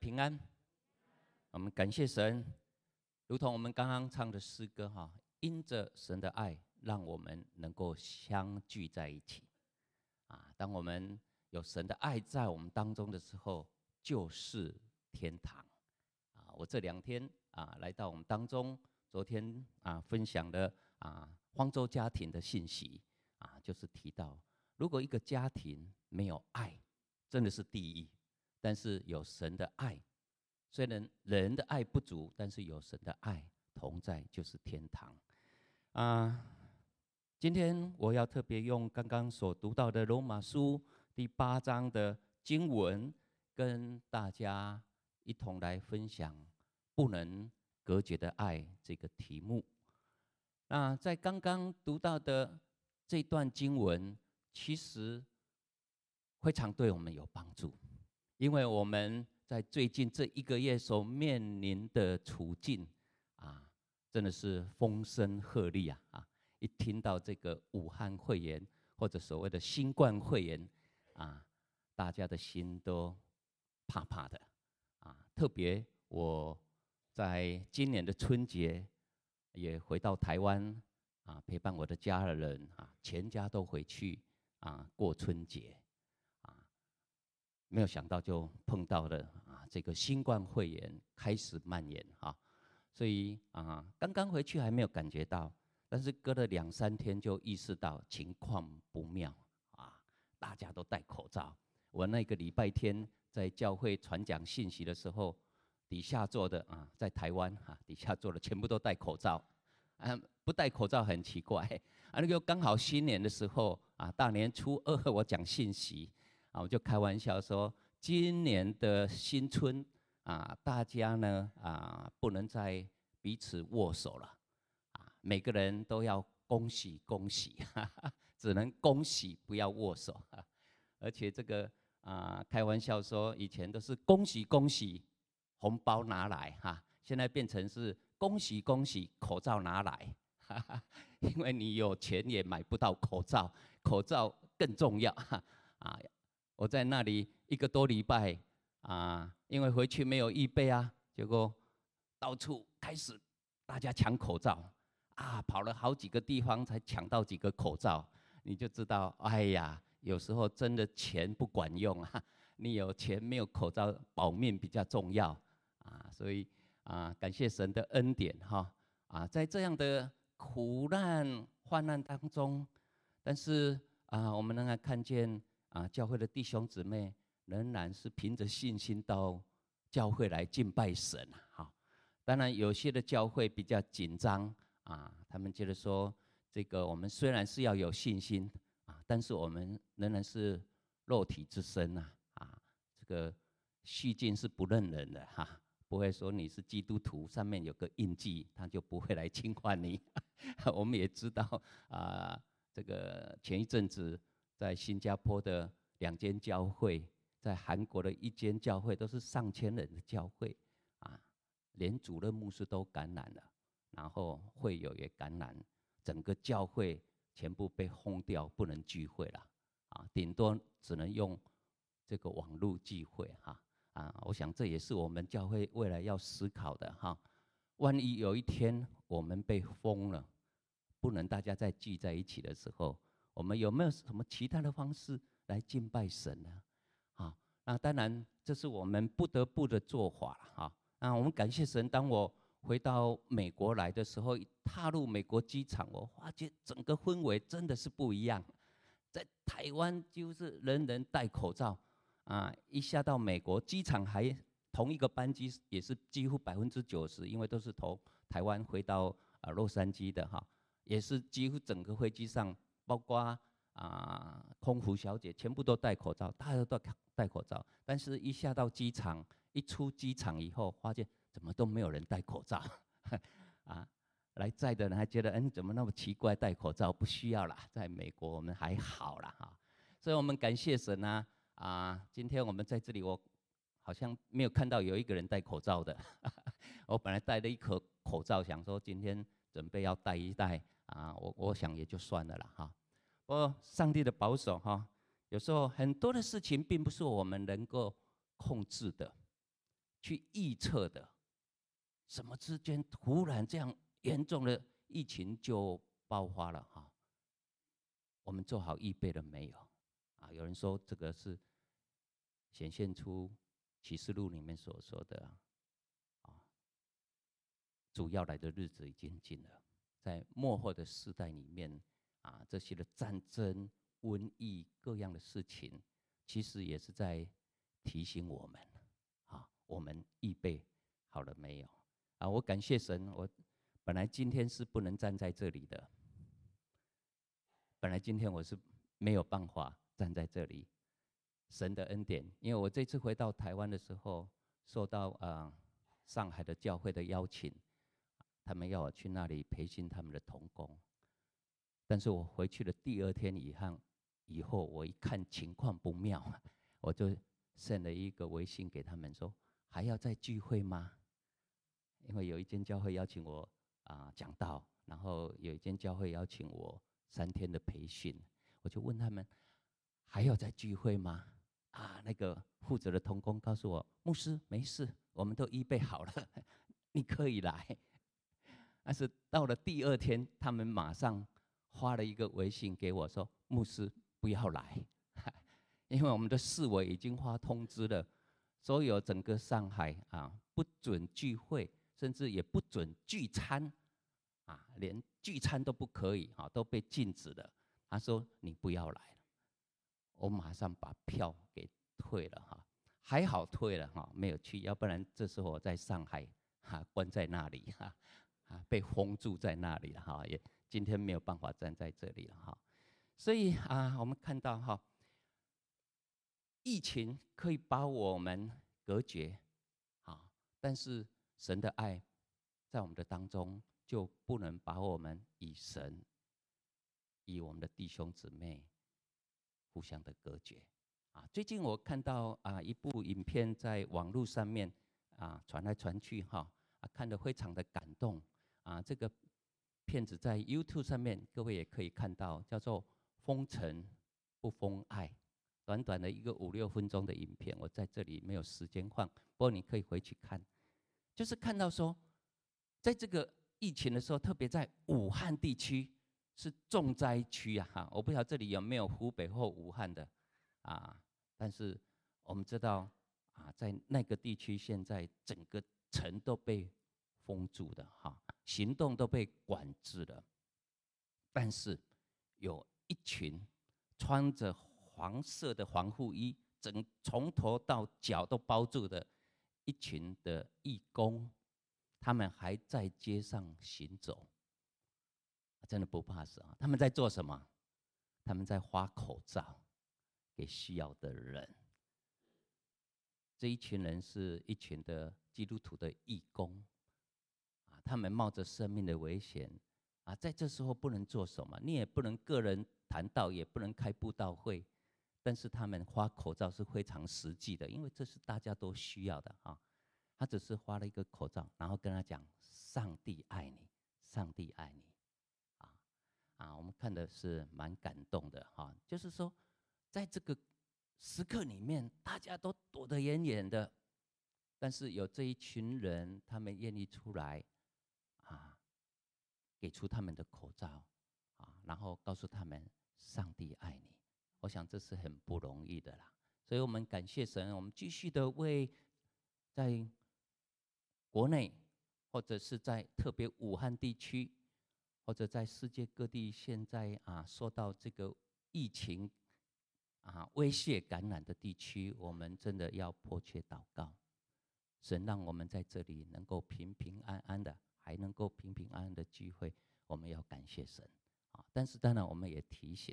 平安。我们感谢神，如同我们刚刚唱的诗歌哈，因着神的爱，让我们能够相聚在一起。当我们有神的爱在我们当中的时候，就是天堂。我这2天来到我们当中，昨天分享了方舟家庭的信息就是提到，如果一个家庭没有爱，真的是地狱。但是有神的爱，虽然人的爱不足，但是有神的爱同在，就是天堂。今天我要特别用刚刚所读到的罗马书第8章的经文，跟大家一同来分享不能隔绝的爱这个题目。那在刚刚读到的这段经文，其实非常对我们有帮助。因为我们在最近这1个月所面临的处境真的是风声鹤唳一听到这个武汉肺炎或者所谓的新冠肺炎大家的心都怕怕的特别我在今年的春节也回到台湾陪伴我的家人全家都回去过春节。没有想到就碰到了这个新冠肺炎开始蔓延所以刚刚回去还没有感觉到，但是隔了2、3天就意识到情况不妙大家都戴口罩。我那个礼拜天在教会传讲信息的时候，底下坐的在台湾底下坐的全部都戴口罩不戴口罩很奇怪那个刚好新年的时候大年初2我讲信息我就开玩笑说，今年的新春大家呢不能再彼此握手了每个人都要恭喜恭喜只能恭喜不要握手而且这个开玩笑说，以前都是恭喜恭喜红包拿来现在变成是恭喜恭喜口罩拿来因为你有钱也买不到口罩，口罩更重要我在那里1个多礼拜因为回去没有预备结果到处开始大家抢口罩跑了好几个地方才抢到几个口罩。你就知道，哎呀，有时候真的钱不管用你有钱没有口罩，保命比较重要所以感谢神的恩典在这样的苦难患难当中，但是我们仍然看见教会的弟兄姊妹仍然是凭着信心到教会来敬拜神当然有些的教会比较紧张他们觉得说，这个我们虽然是要有信心但是我们仍然是肉体之身这个细菌是不认人的不会说你是基督徒上面有个印记，他就不会来侵犯你我们也知道这个前一阵子在新加坡的2间教会，在韩国的1间教会，都是上千人的教会连主任牧师都感染了，然后会友也感染，整个教会全部被轰掉，不能聚会了顶多只能用这个网络聚会我想这也是我们教会未来要思考的万一有一天我们被封了，不能大家再聚在一起的时候，我们有没有什么其他的方式来敬拜神呢那当然这是我们不得不的做法我们感谢神，当我回到美国来的时候，踏入美国机场，我发觉整个氛围真的是不一样。在台湾就是人人戴口罩一下到美国机场，还同一个班机也是几乎90%，因为都是从台湾回到洛杉矶的也是几乎整个飞机上，包括空服小姐全部都戴口罩，大家都戴口罩。但是一下到机场，一出机场以后，发现怎么都没有人戴口罩来载的人还觉得怎么那么奇怪，戴口罩不需要啦，在美国我们还好啦所以我们感谢神今天我们在这里，我好像没有看到有一个人戴口罩的我本来戴了一颗口罩，想说今天准备要戴一戴我想也就算了啦不过上帝的保守有时候很多的事情并不是我们能够控制的， 去预测的。什么之间突然这样严重的疫情就爆发了哈？我们做好预备了没有？啊，有人说这个是显现出启示录里面所说的啊，主要来的日子已经近了，在末后的世代里面啊，这些的战争、瘟疫各样的事情，其实也是在提醒我们啊，我们预备好了没有？啊，我感谢神，我本来今天是不能站在这里的。本来今天我是没有办法站在这里，神的恩典，因为我这次回到台湾的时候，受到上海的教会的邀请，他们要我去那里培训他们的同工。但是我回去的第2天以后，我一看情况不妙，我就send了一个微信给他们说，还要再聚会吗？因为有一间教会邀请我讲道，然后有一间教会邀请我3天的培训，我就问他们还要再聚会吗？那个负责的同工告诉我，牧师没事，我们都预备好了，你可以来。但是到了第2天，他们马上发了一个微信给我说，牧师不要来，因为我们的市委已经发通知了，所有整个上海不准聚会，甚至也不准聚餐，连聚餐都不可以，都被禁止了。他说你不要来了，我马上把票给退了还好退了没有去，要不然这时候我在上海关在那里被封住在那里了也今天没有办法站在这里了所以我们看到疫情可以把我们隔绝但是神的爱在我们的当中，就不能把我们与神、与我们的弟兄姊妹互相的隔绝最近我看到一部影片在网络上面传来传去看得非常的感动这个片子在 YouTube 上面各位也可以看到，叫做《封城不封爱》，短短的一个5、6分钟的影片，我在这里没有时间放，不过你可以回去看。就是看到说，在这个疫情的时候，特别在武汉地区是重灾区我不知道这里有没有湖北或武汉的但是我们知道在那个地区现在整个城都被封住的行动都被管制了。但是有一群穿着黄色的防护衣，从头到脚都包住的一群的义工，他们还在街上行走，真的不怕死他们在做什么？他们在发口罩给需要的人。这一群人是一群的基督徒的义工他们冒着生命的危险在这时候不能做什么，你也不能个人谈道，也不能开布道会，但是他们发口罩是非常实际的，因为这是大家都需要的他只是发了一个口罩，然后跟他讲上帝爱你，上帝爱你我们看的是蛮感动的就是说在这个时刻里面，大家都躲得远远的，但是有这一群人，他们愿意出来给出他们的口罩然后告诉他们上帝爱你。我想这是很不容易的啦，所以我们感谢神，我们继续的为在国内或者是在特别武汉地区，或者在世界各地现在受到这个疫情威胁感染的地区，我们真的要迫切祷告，神让我们在这里能够平平安安的，还能够平平安安的聚会，我们要感谢神但是当然我们也提醒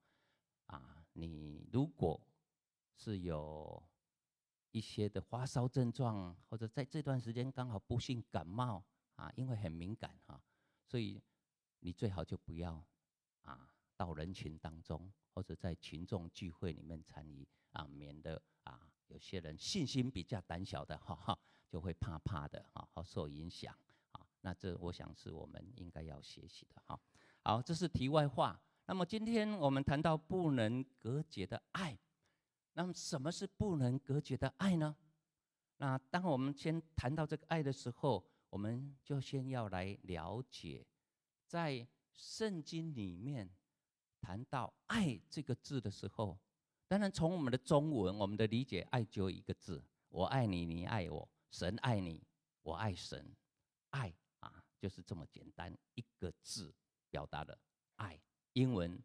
你如果是有一些的发烧症状，或者在这段时间刚好不幸感冒因为很敏感所以你最好就不要到人群当中，或者在群众聚会里面参与免得有些人信心比较胆小的就会怕怕的受影响那这我想是我们应该要学习的好，这是题外话。那么今天我们谈到不能隔绝的爱，那么什么是不能隔绝的爱呢？ 那当我们先谈到这个爱的时候，我们就先要来了解，在圣经里面谈到爱这个字的时候，当然从我们的中文，我们的理解，爱就一个字：我爱你，你爱我，神爱你，我爱神。爱就是这么简单一个字表达的爱。英文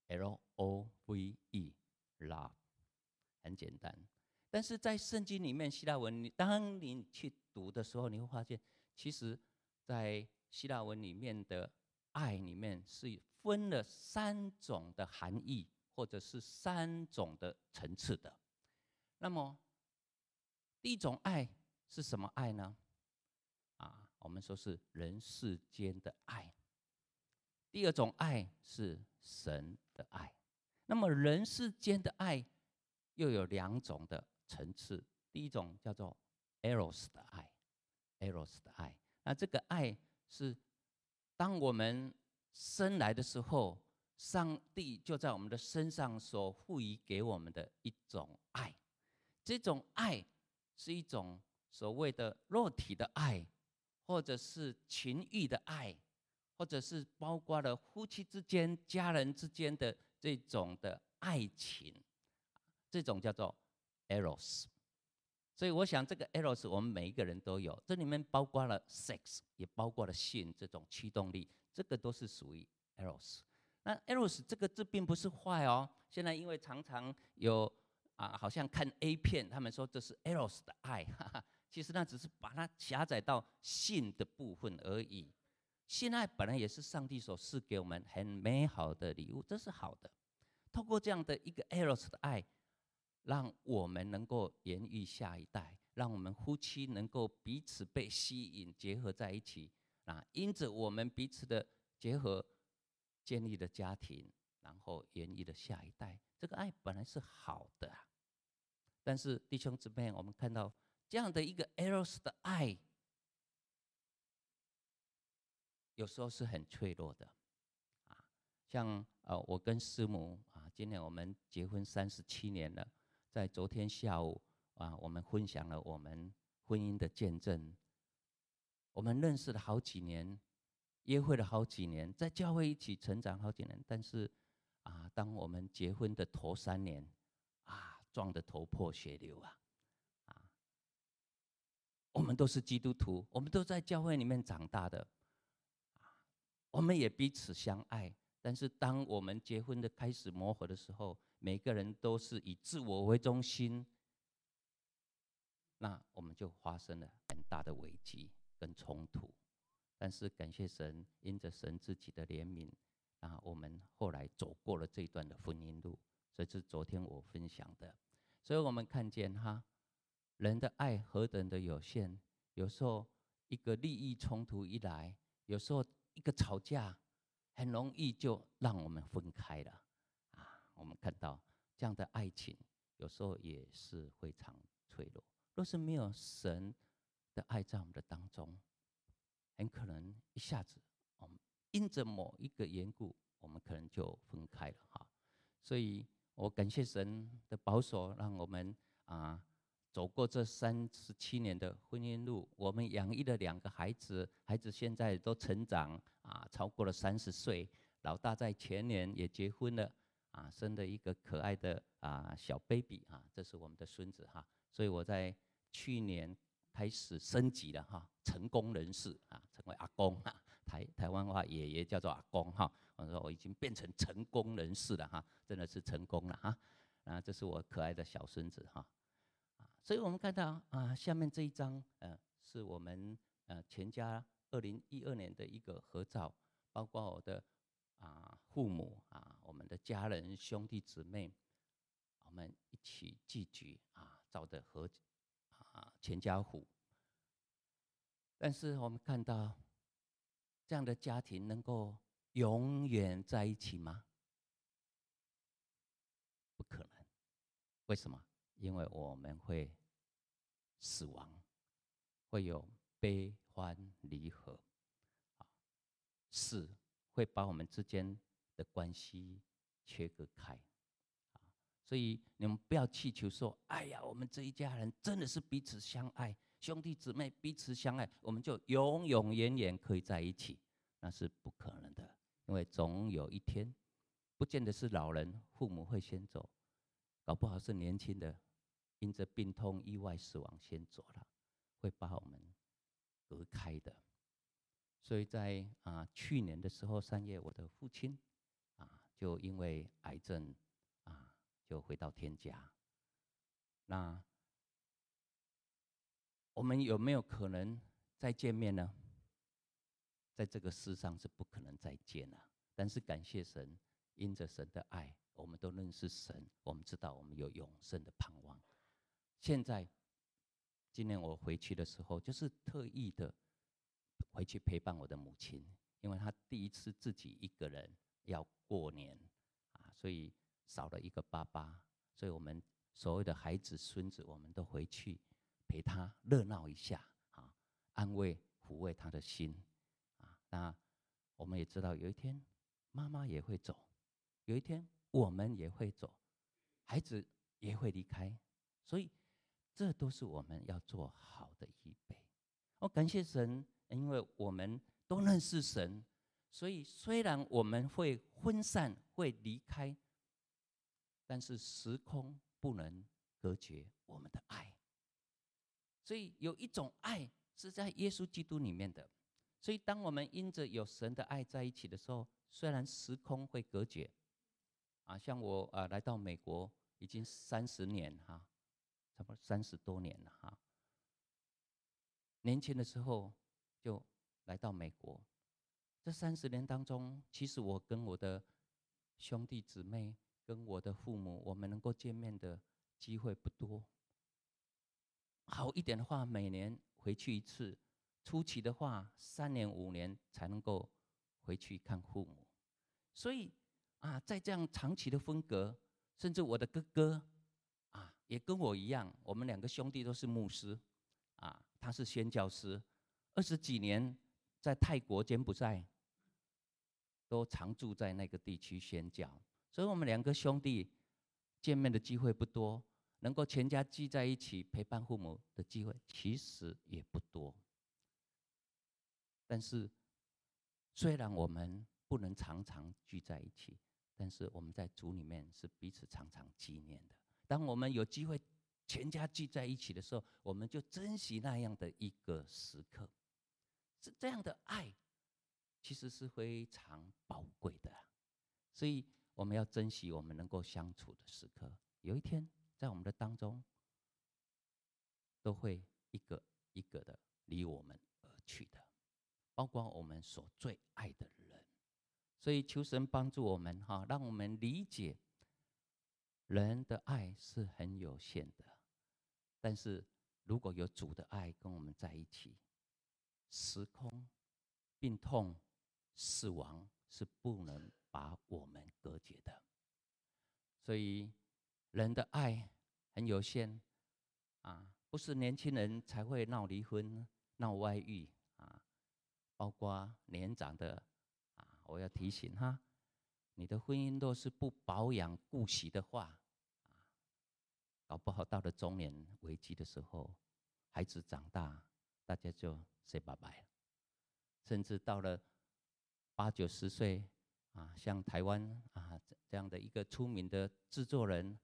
LOVE，love， 很简单。但是在圣经里面，希腊文，当你去读的时候，你会发现，其实，在希腊文里面的爱里面是分了3种的含义，或者是3种的层次的。那么，第一种爱是什么爱呢？我们说是人世间的爱。第二种爱是神的爱。那么人世间的爱又有2种的层次。第一种叫做 eros 的爱 ，eros 的爱。那这个爱是当我们生来的时候，上帝就在我们的身上所赋予给我们的一种爱。这种爱是一种所谓的肉体的爱，或者是情欲的爱，或者是包括了夫妻之间、家人之间的这种的爱情，这种叫做 eros。所以我想这个 eros 我们每一个人都有，这里面包括了 sex， 也包括了性这种驱动力，这个都是属于 eros。那 eros 这个字并不是坏哦，现在因为常常有好像看 A 片，他们说这是 eros 的爱，其实那只是把它狭窄到性的部分而已。性爱本来也是上帝所赐给我们很美好的礼物，这是好的。透过这样的一个 eros 的爱，让我们能够延育下一代，让我们夫妻能够彼此被吸引结合在一起，因着我们彼此的结合，建立了家庭，然后延育了下一代。这个爱本来是好的但是弟兄姊妹，我们看到这样的一个 eros 的爱，有时候是很脆弱的像我跟师母今年我们结婚37年了，在昨天下午我们分享了我们婚姻的见证。我们认识了好几年，约会了好几年，在教会一起成长好几年，但是当我们结婚的头3年撞得头破血流我们都是基督徒，我们都在教会里面长大的我们也彼此相爱。但是当我们结婚的开始磨合的时候，每个人都是以自我为中心，那我们就发生了很大的危机跟冲突。但是感谢神，因着神自己的怜悯我们后来走过了这一段的婚姻路。所以是昨天我分享的。所以我们看见人的爱何等的有限，有时候一个利益冲突一来，有时候一个吵架，很容易就让我们分开了我们看到这样的爱情，有时候也是非常脆弱。若是没有神的爱在我们的当中，很可能一下子我们因着某一个缘故，我们可能就分开了所以我感谢神的保守，让我们走过这37年的婚姻路。我们养育了2个孩子，孩子现在都成长超过了30岁，老大在前年也结婚了生了一个可爱的小 baby 这是我们的孙子所以我在去年开始升级了成功人士成为阿公台湾话爷爷叫做阿公我说我已经变成成功人士了真的是成功了这是我可爱的小孙子所以我们看到下面这一张是我们全家2012年的一个合照，包括我的父母我们的家人兄弟姊妹，我们一起聚集照的合全家福。但是我们看到这样的家庭能够永远在一起吗？不可能。为什么？因为我们会死亡，会有悲欢离合死会把我们之间的关系切割开所以你们不要气求说，哎呀，我们这一家人真的是彼此相爱，兄弟姊妹彼此相爱，我们就永永远远可以在一起，那是不可能的，因为总有一天，不见得是老人父母会先走，搞不好是年轻的，因着病痛、意外死亡先走了，会把我们隔开的。所以在去年的时候3月，我的父亲就因为癌症就回到天家。那我们有没有可能再见面呢？在这个世上是不可能再见了。但是感谢神，因着神的爱，我们都认识神，我们知道我们有永生的盼望。现在，今年我回去的时候，就是特意的回去陪伴我的母亲，因为她第一次自己一个人要过年所以少了一个爸爸，所以我们所有的孩子孙子，我们都回去陪她热闹一下安慰抚慰她的心那我们也知道，有一天妈妈也会走，有一天我们也会走，孩子也会离开，所以这都是我们要做好的预备。感谢神，因为我们都认识神，所以虽然我们会分散、会离开，但是时空不能隔绝我们的爱。所以有一种爱是在耶稣基督里面的。所以当我们因着有神的爱在一起的时候，虽然时空会隔绝像我来到美国已经30年差不多30多年了年轻的时候就来到美国，这30年当中，其实我跟我的兄弟姊妹、跟我的父母，我们能够见面的机会不多。好一点的话，每年回去一次；初期的话，3年5年才能够回去看父母。所以在这样长期的分隔，甚至我的哥哥也跟我一样，我们2个兄弟都是牧师他是宣教师，20几年在泰国、柬埔寨都常住在那个地区宣教，所以我们2个兄弟见面的机会不多，能够全家聚在一起陪伴父母的机会其实也不多。但是虽然我们不能常常聚在一起，但是我们在主里面是彼此常常纪念的。当我们有机会全家聚在一起的时候，我们就珍惜那样的一个时刻。是这样的爱其实是非常宝贵的所以我们要珍惜我们能够相处的时刻。有一天在我们的当中都会一个一个的离我们而去的，包括我们所最爱的人。所以求神帮助我们让我们理解人的爱是很有限的，但是如果有主的爱跟我们在一起，时空、病痛、死亡是不能把我们隔绝的。所以人的爱很有限不是年轻人才会闹离婚、闹外遇包括年长的我要提醒你的婚姻若是不保养顾惜的话搞不好到了中年危机的时候，孩子长大，大家就 say 拜拜了。甚至到了8、90岁像台湾这样的一个出名的制作人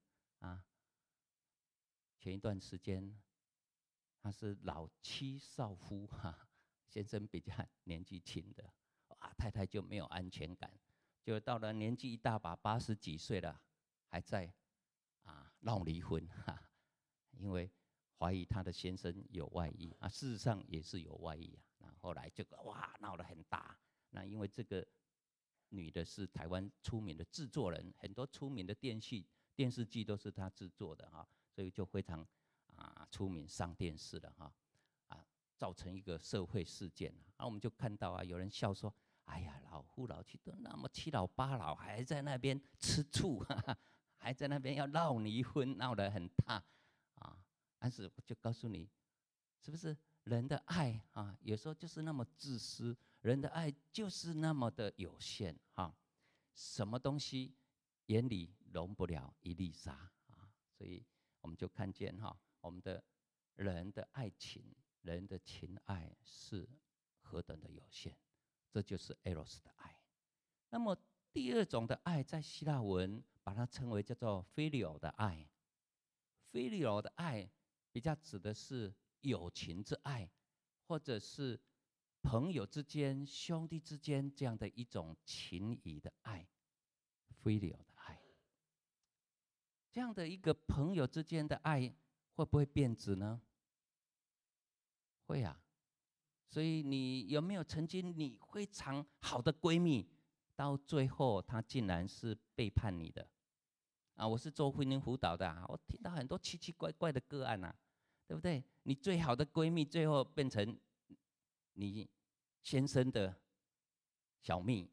前一段时间他是老妻少夫先生比较年纪轻的太太就没有安全感，就到了年纪一大把80几岁了，还在闹离婚因为怀疑他的先生有外遇事实上也是有外遇那后来这个闹得很大。那因为这个女的是台湾出名的制作人，很多出名的电视剧都是她制作的所以就非常出名，上电视了造成一个社会事件我们就看到有人笑说，哎呀，老夫老妻都那么7老8老，还在那边吃醋还在那边要闹离婚，闹得很大但是我就告诉你，是不是人的爱有时候就是那么自私，人的爱就是那么的有限什么东西眼里容不了一粒沙啊。所以我们就看见我们的人的爱情、人的情爱是何等的有限，这就是 eros 的爱。那么第二种的爱，在希腊文把它称为叫做 phileo 的爱。phileo 的爱比较指的是友情之爱，或者是朋友之间、兄弟之间这样的一种情谊的爱。phileo 的爱，这样的一个朋友之间的爱，会不会变质呢？会啊。所以你有没有曾经你非常好的闺蜜，到最后她竟然是背叛你的？我是做婚姻辅导的我听到很多奇奇怪怪的个案对不对？你最好的闺蜜最后变成你先生的小蜜，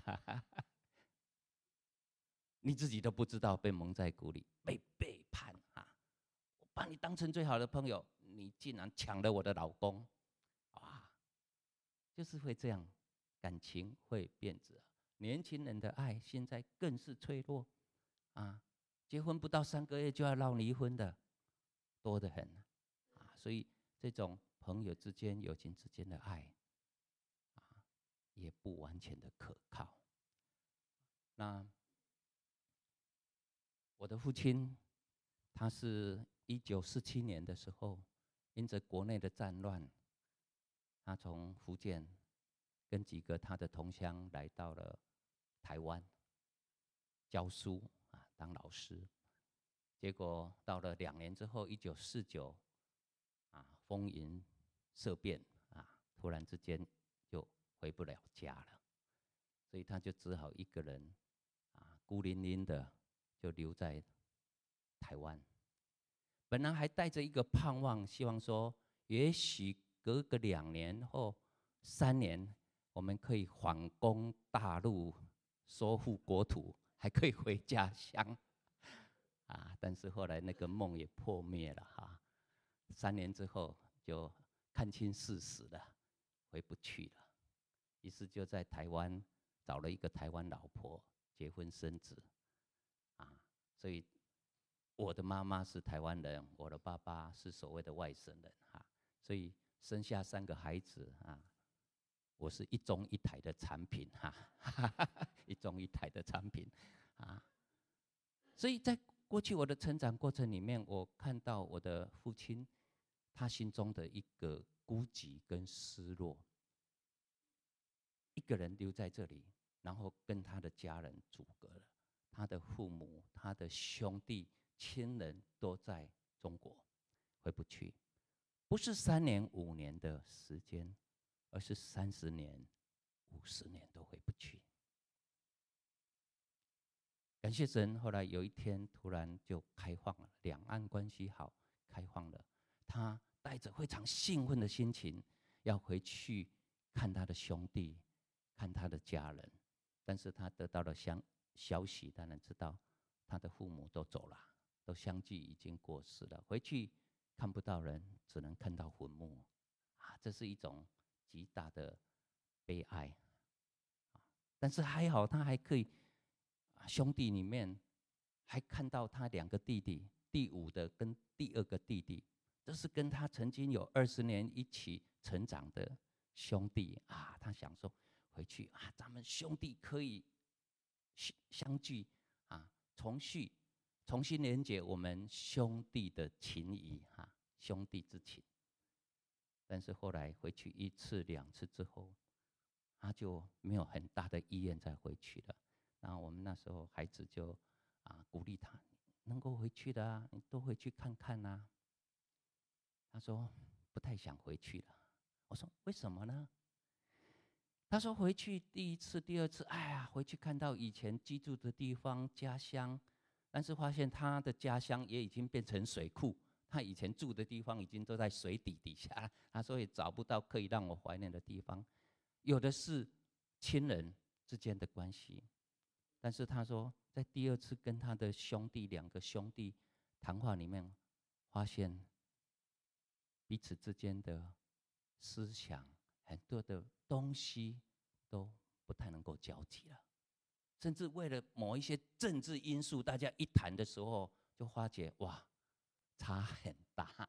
你自己都不知道被蒙在鼓里，被背叛我把你当成最好的朋友，你竟然抢了我的老公，就是会这样，感情会变质。年轻人的爱现在更是脆弱结婚不到3个月就要闹离婚的多得很所以这种朋友之间、友情之间的爱也不完全的可靠。那我的父亲，他是1947年的时候，因着国内的战乱，他从福建跟几个他的同乡来到了台湾教书当老师。结果到了2年之后，1949风云色变突然之间就回不了家了，所以他就只好一个人孤零零的就留在台湾。本来还带着一个盼望，希望说也许隔个2年或3年，我们可以反攻大陆，收复国土，还可以回家乡但是后来那个梦也破灭了3年之后就看清事实了，回不去了。于是就在台湾找了一个台湾老婆，结婚生子所以我的妈妈是台湾人，我的爸爸是所谓的外省人所以生下3个孩子我是一中一台的产品一中一台的产品所以在过去我的成长过程里面，我看到我的父亲他心中的一个孤寂跟失落，一个人留在这里，然后跟他的家人阻隔了，他的父母、他的兄弟、亲人都在中国，回不去。不是3年、5年的时间，而是30年、50年都回不去。感谢神，后来有一天突然就开放了，两岸关系好，开放了。他带着非常兴奋的心情，要回去看他的兄弟，看他的家人。但是他得到了消息，当然知道他的父母都走了，都相继已经过世了。回去看不到人，只能看到坟墓这是一种极大的悲哀但是还好，他还可以兄弟里面还看到他2个弟弟，第5的跟第2个弟弟，这是跟他曾经有20年一起成长的兄弟他想说回去咱们兄弟可以相聚重新连接我们兄弟的情谊兄弟之情。但是后来回去1次2次之后，他就没有很大的意愿再回去了。然后我们那时候孩子就鼓励他，能够回去的你都回去看看他说不太想回去了。我说为什么呢？他说回去第1次、第2次，回去看到以前居住的地方、家乡，但是发现他的家乡也已经变成水库，他以前住的地方已经都在水底下，他说也找不到可以让我怀念的地方，有的是亲人之间的关系。但是他说，在第2次跟他的兄弟2个兄弟谈话里面，发现彼此之间的思想很多的东西都不太能够交集了。 甚至为了某一些政治因素，大家一谈的时候，就发觉哇，差很大。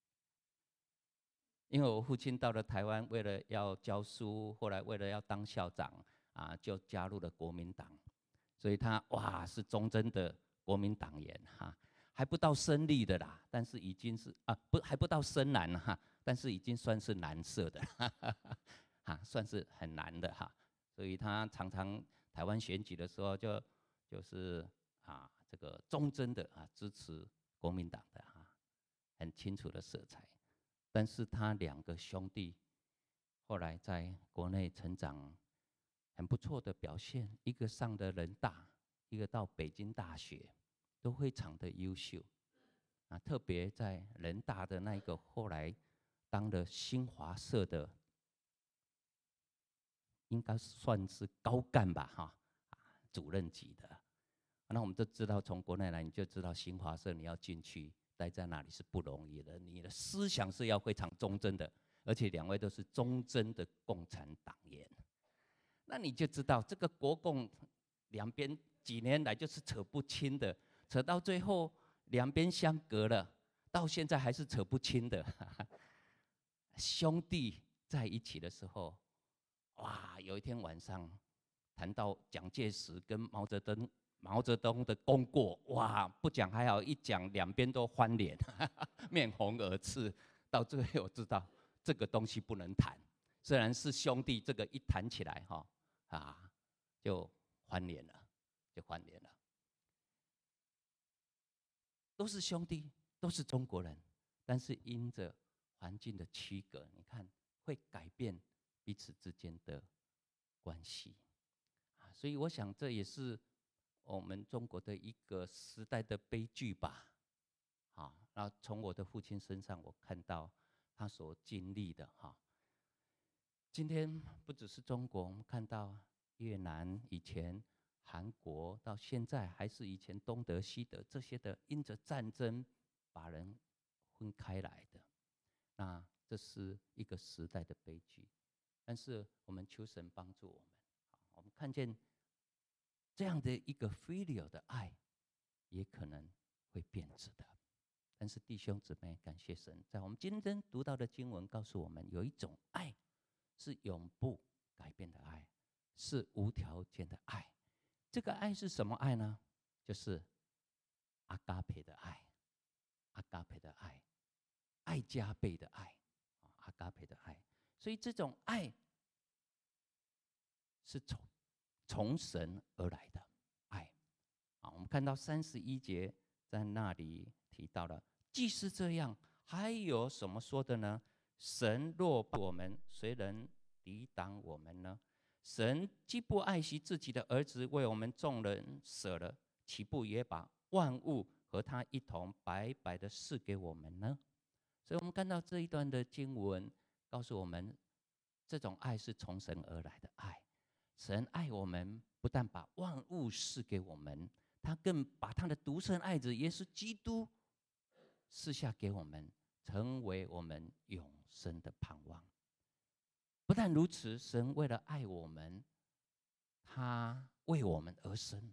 因为我父亲到了台湾，为了要教书，后来为了要当校长就加入了国民党，所以他哇是忠贞的国民党员还不到深绿的啦，但是已经是还不到深蓝但是已经算是蓝色的算是很蓝的所以他常常台湾选举的时候就是这个忠贞的支持国民党的很清楚的色彩。但是他2个兄弟后来在国内成长很不错的表现，一个上的人大，一个到北京大学，都非常的优秀特别在人大的那一个后来当了新华社的，应该算是高干吧主任级的。那我们都知道，从国内来你就知道新华社你要进去待在那里是不容易的，你的思想是要非常忠贞的，而且2位都是忠贞的共产党员。那你就知道这个国共两边几年来就是扯不清的，扯到最后2边相隔了，到现在还是扯不清的。兄弟在一起的时候，哇，有一天晚上谈到蒋介石跟毛泽东的功过，哇，不讲还好，一讲2边都翻脸，面红耳赤。到最后我知道这个东西不能谈，虽然是兄弟，这个一谈起来就翻脸了，都是兄弟，都是中国人，但是因着环境的区隔，你看会改变彼此之间的关系所以我想这也是我们中国的一个时代的悲剧吧。那从我的父亲身上，我看到他所经历的今天不只是中国，我们看到越南以前、韩国到现在，还是以前东德、西德这些的，因着战争把人分开来的。那这是一个时代的悲剧，但是我们求神帮助我们，我们看见这样的一个 filial 的爱，也可能会变质的。但是弟兄姊妹，感谢神，在我们今天读到的经文告诉我们，有一种爱是永不改变的爱，是无条件的爱。这个爱是什么爱呢？就是阿嘎培的爱，阿嘎培的爱，爱加倍的爱，阿嘎培的爱。所以这种爱是从神而来的爱我们看到31节在那里提到了，既是这样，还有什么说的呢？神若不我们，谁能抵挡我们呢？神既不爱惜自己的儿子，为我们众人舍了，岂不也把万物和他一同白白的赐给我们呢？所以我们看到这一段的经文告诉我们，这种爱是从神而来的爱。神爱我们，不但把万物赐给我们，他更把他的独生爱子耶稣基督赐下给我们，成为我们永生的盼望。不但如此，神为了爱我们，他为我们而生，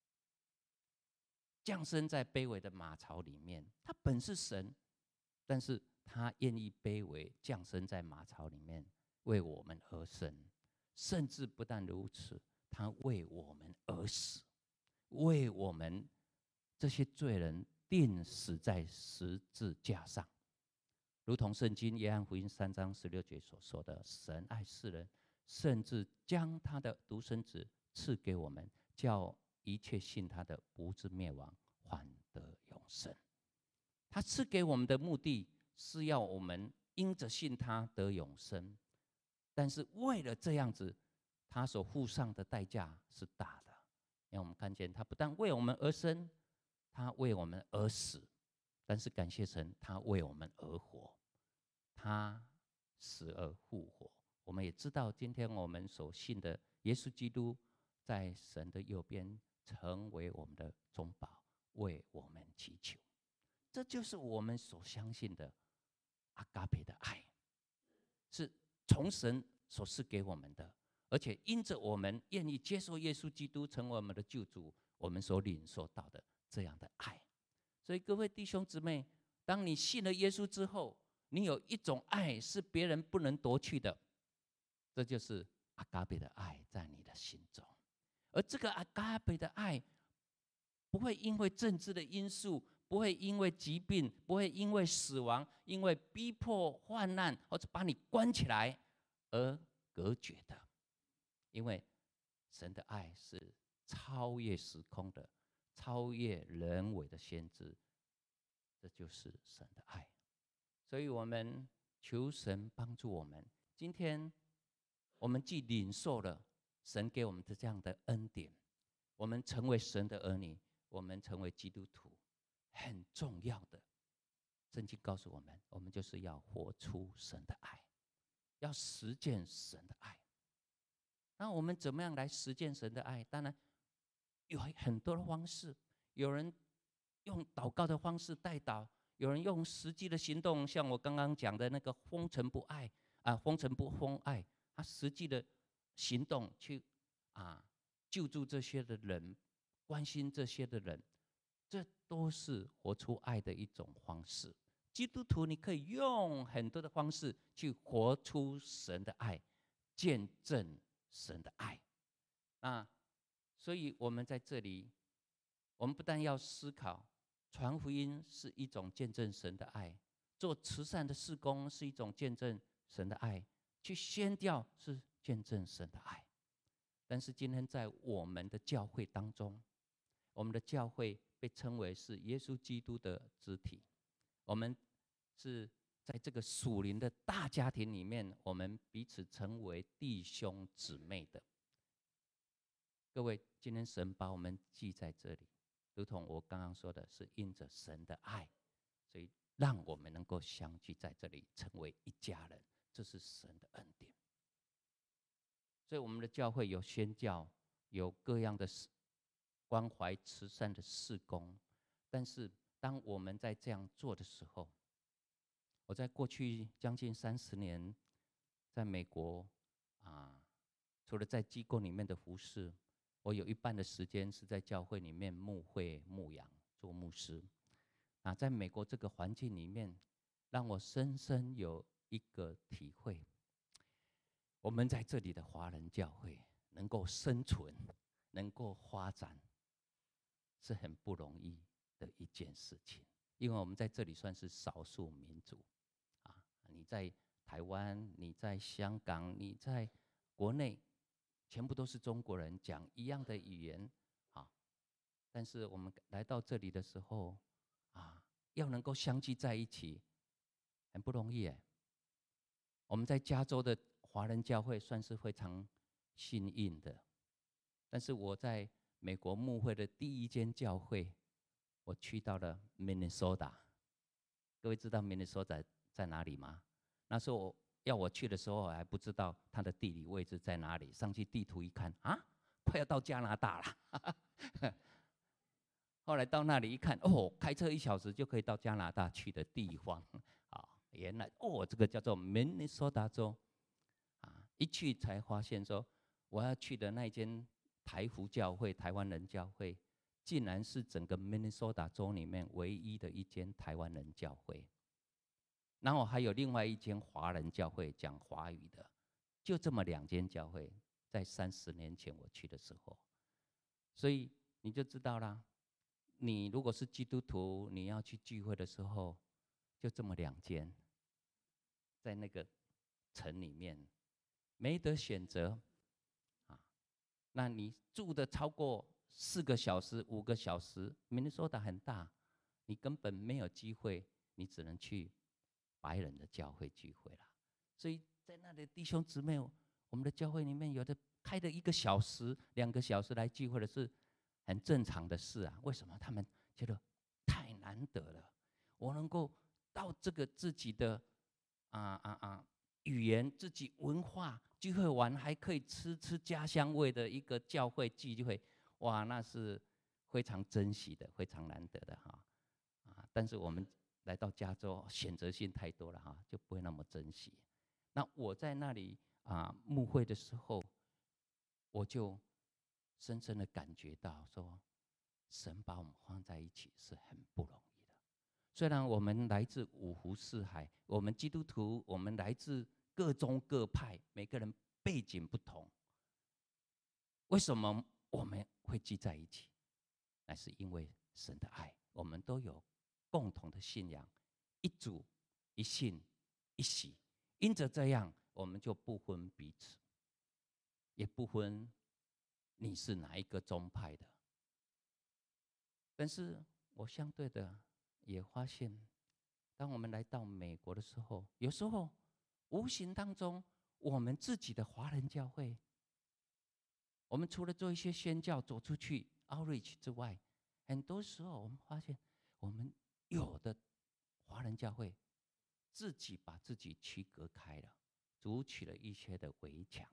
降生在卑微的马槽里面。他本是神，但是他愿意卑微降生在马槽里面，为我们而生。甚至不但如此，他为我们而死，为我们这些罪人钉死在十字架上。如同圣经约翰福音3章16节所说的，神爱世人，甚至将他的独生子赐给我们，叫一切信他的不至灭亡，反得永生。他赐给我们的目的是要我们因着信他得永生，但是为了这样子，他所付上的代价是大的。让我们看见他不但为我们而生，他为我们而死，但是感谢神，他为我们而活，他死而复活。我们也知道，今天我们所信的耶稣基督在神的右边，成为我们的中保，为我们祈求。这就是我们所相信的阿嘎培的爱，是从神所赐给我们的， 而且因着我们愿意接受耶稣基督成为我们的救主，我们所领受到的这样的爱。所以各位弟兄姊妹，当你信了耶稣之后，你有一种爱是别人不能夺去的，这就是阿嘎贝的爱在你的心中。而这个阿嘎贝的爱不会因为政治的因素，不会因为疾病，不会因为死亡，因为逼迫患难或者把你关起来而隔绝的。因为神的爱是超越时空的，超越人为的先知，这就是神的爱。所以我们求神帮助我们。今天我们既领受了神给我们的这样的恩典，我们成为神的儿女，我们成为基督徒，很重要的，圣经告诉我们，我们就是要活出神的爱，要实践神的爱。那我们怎么样来实践神的爱？当然有很多的方式，有人用祷告的方式代祷，有人用实际的行动，像我刚刚讲的那个风尘不爱啊，风尘不风爱，他实际的行动去救助这些的人，关心这些的人，这都是活出爱的一种方式。基督徒你可以用很多的方式去活出神的爱，见证神的爱。所以我们在这里，我们不但要思考传福音是一种见证神的爱，做慈善的事工是一种见证神的爱，去宣教是见证神的爱。但是今天在我们的教会当中，我们的教会被称为是耶稣基督的肢体，我们是在这个属灵的大家庭里面，我们彼此成为弟兄姊妹的。各位，今天神把我们记在这里，如同我刚刚说的，是因着神的爱，所以让我们能够相聚在这里，成为一家人，这是神的恩典。所以我们的教会有宣教，有各样的关怀慈善的事工，但是当我们在这样做的时候，我在过去将近30年，在美国除了在机构里面的服事，我有一半的时间是在教会里面牧会牧养做牧师。在美国这个环境里面，让我深深有一个体会，我们在这里的华人教会能够生存，能够发展，是很不容易的一件事情。因为我们在这里算是少数民族你在台湾，你在香港，你在国内，全部都是中国人，讲一样的语言但是我们来到这里的时候要能够相聚在一起，很不容易耶。我们在加州的华人教会算是非常幸运的，但是我在美国牧会的第一间教会，我去到了 Minnesota。 各位知道 Minnesota 在哪里吗？那时候要我去的时候，我还不知道它的地理位置在哪里，上去地图一看快要到加拿大了后来到那里一看，开车1小时就可以到加拿大去的地方原来这个叫做 Minnesota 州一去才发现说，我要去的那间台福教会，台湾人教会，竟然是整个 Minnesota 州里面唯一的一间台湾人教会。然后还有另外一间华人教会讲华语的，就这么2间教会，在30年前我去的时候。所以你就知道啦，你如果是基督徒，你要去聚会的时候，就这么2间，在那个城里面没得选择那你住的超过4个小时、5个小时，Minnesota很大，你根本没有机会，你只能去白人的教会聚会了。所以在那里弟兄姊妹，我们的教会里面有的开的1个小时、2个小时来聚会的是很正常的事为什么？他们觉得太难得了，我能够到这个自己的语言、自己文化聚会完，还可以吃家乡味的一个教会聚会，哇，那是非常珍惜的，非常难得的但是我们来到加州，选择性太多了就不会那么珍惜。那我在那里牧会的时候， 我就深深的感觉到说，神把我们放在一起是很不容易的。虽然我们来自五湖四海，我们基督徒，我们来自各宗各派，每个人背景不同，为什么我们会聚在一起？那是因为神的爱，我们都有共同的信仰，一主、一信、一喜。因着这样，我们就不分彼此，也不分你是哪一个宗派的。但是我相对的也发现，当我们来到美国的时候，有时候无形当中，我们自己的华人教会，我们除了做一些宣教、走出去 outreach 之外，很多时候我们发现，我们有的华人教会自己把自己区隔开了，筑起了一些的围墙。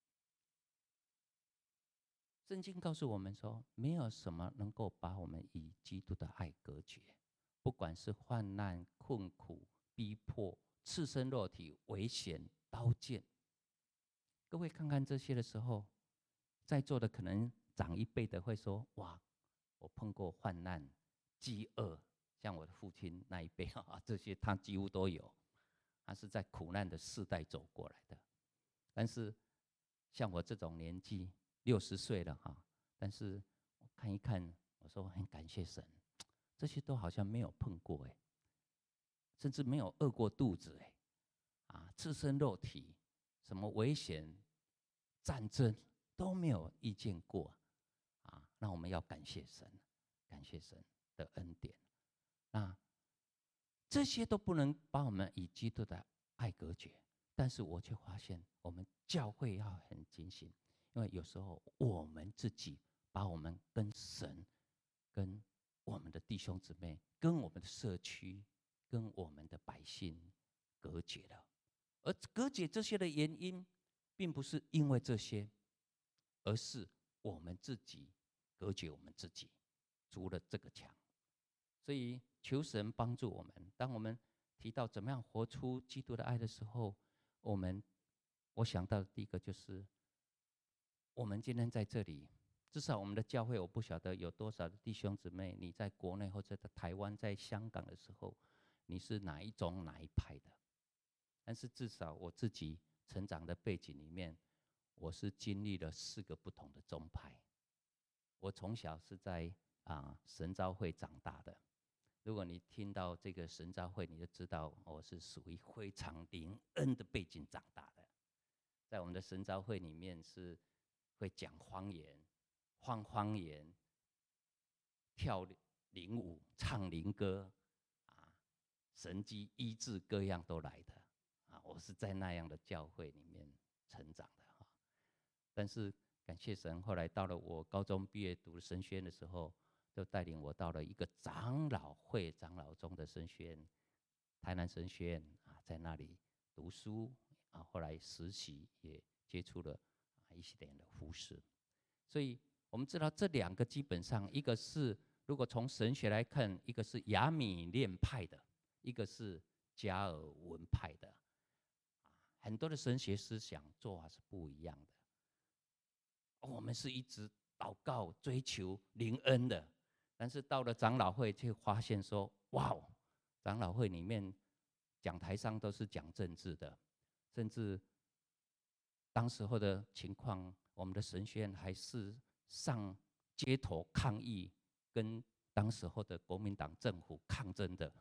圣经告诉我们说，没有什么能够把我们与基督的爱隔绝，不管是患难、困苦、逼迫、赤身肉体、危险、刀剑。各位看看这些的时候，在座的可能长一辈的会说：哇，我碰过患难、饥饿，像我的父亲那一辈啊，这些他几乎都有，他是在苦难的世代走过来的。但是像我这种年纪，60岁了哈，但是我看一看，我说很感谢神，这些都好像没有碰过哎，甚至没有饿过肚子哎，赤身肉体，什么危险、战争都没有遇见过啊。那我们要感谢神，感谢神的恩典。那这些都不能把我们与基督的爱隔绝，但是我却发现，我们教会要很警醒，因为有时候我们自己把我们跟神、跟我们的弟兄姊妹、跟我们的社区、跟我们的百姓隔绝了。而隔绝这些的原因，并不是因为这些，而是我们自己隔绝我们自己，筑了这个墙。所以求神帮助我们。当我们提到怎么样活出基督的爱的时候，我想到的第一个就是，我们今天在这里，至少我们的教会，我不晓得有多少的弟兄姊妹，你在国内或者在台湾、在香港的时候，你是哪一种哪一派的？但是至少我自己成长的背景里面，我是经历了4个不同的宗派。我从小是在神召会长大的。如果你听到这个神召会，你就知道我是属于非常灵恩的背景长大的。在我们的神召会里面是会讲方言、放方言、跳灵舞、唱灵歌，神迹医治各样都来的。我是在那样的教会里面成长的。但是感谢神，后来到了我高中毕业读神学院的时候，就带领我到了一个长老会长老中的神学院，台南神学院在那里读书后来实习也接触了一些点的服事。所以我们知道这2个基本上，一个是如果从神学来看，一个是亚米念派的，一个是加尔文派的。很多的神学思想做法是不一样的。我们是一直祷告追求灵恩的，但是到了长老会却发现说，哇，长老会里面讲台上都是讲政治的，甚至当时候的情况，我们的神学院还是上街头抗议，跟当时候的国民党政府抗争的。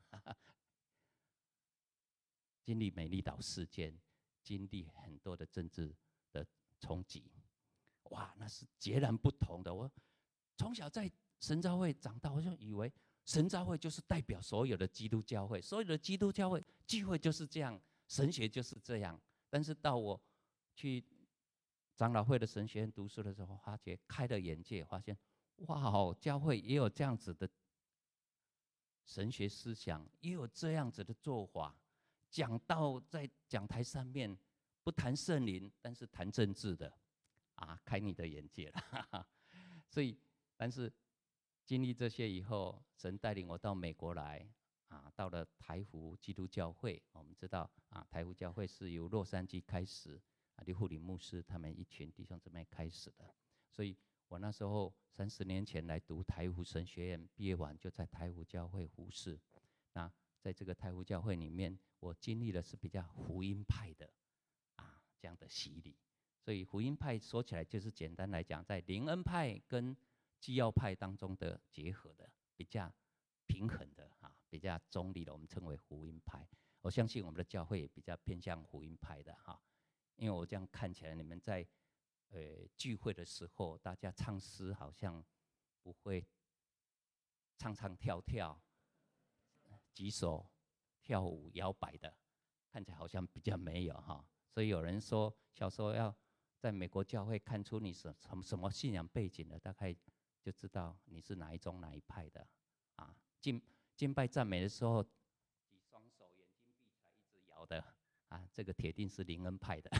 经历美丽岛事件，经历很多的政治的冲击，哇，那是截然不同的。我从小在神召会长大，我就以为神召会就是代表所有的基督教会，所有的基督教会聚会就是这样，神学就是这样。但是到我去长老会的神学院读书的时候，发觉开了眼界，发现哇，教会也有这样子的神学思想，也有这样子的做法。讲到在讲台上面不谈圣灵，但是谈政治的，开你的眼界了。所以，但是经历这些以后，神带领我到美国来，到了台福基督教会。我们知道台福教会是由洛杉矶开始， 李护理牧师他们一群弟兄姊妹开始的。所以我那时候30年前来读台湖神学院，毕业完就在台湖教会服事。那在这个台湖教会里面，我经历的是比较福音派的这样的洗礼。所以福音派说起来就是简单来讲，在灵恩派跟基要派当中的结合的，比较平衡的比较中立的，我们称为福音派。我相信我们的教会也比较偏向福音派的因为我这样看起来，你们在聚会的时候，大家唱诗好像不会唱唱跳跳、举手、跳舞、摇摆的，看起来好像比较没有所以有人说，小时候要在美国教会看出你什么信仰背景的，大概就知道你是哪一宗哪一派的敬拜赞美的时候，举双手，眼睛闭起来一直摇的这个铁定是灵恩派的